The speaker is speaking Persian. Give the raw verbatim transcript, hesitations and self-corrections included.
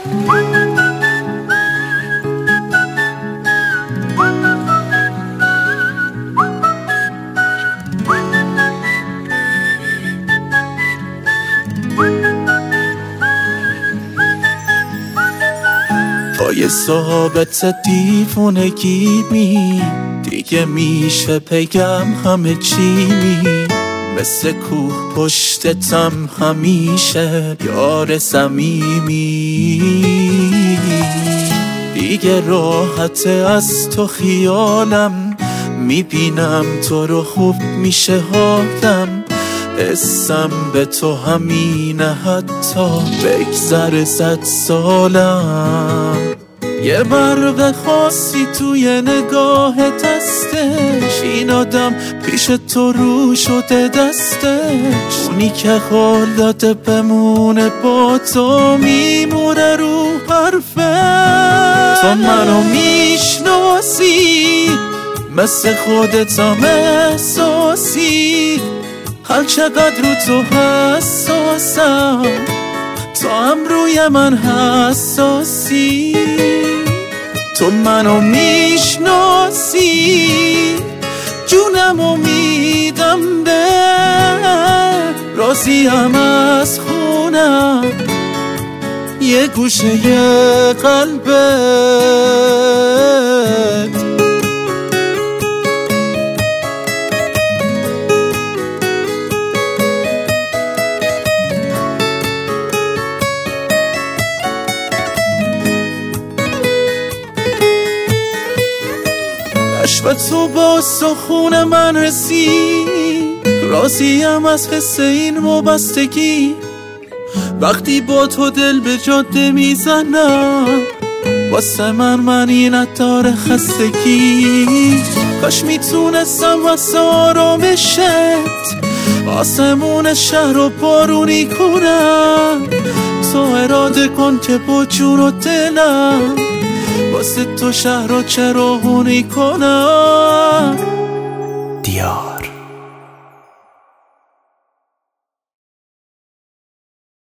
با یه ثابت دیوونگی می دیگه میشه بگم همه چی می مثل کوه پشتتم همیشه یار صمیمی دیگه راحت از تو خیالم میبینم تو رو خوب میشه حالم اسم به تو همینه حتی بگذر صد سالم یه برق خاصی توی نگاهت هستش این آدم پیش تو رو شده دستش اونی که حال داده بمونه با تو میمونه رو حرفه تو منو میشناسی مثل خودتم احساسی هر چقدر رو تو حساسم تو هم روی من حساسی تو منو میشناسی جونمو میدم به راضیم از خونم یه گوشه قلبت عشق تو با سخون من رسید راضیم از حس این وابستگی وقتی با تو دل به جاده میزنم واسه من معنی نداره خستگی کاش میتونستم واسه آرامشت آسمون شهر رو بارونی کنم تو اراده کن که با جون و دلم واسه تو شهر رو چراغونی کنم دیار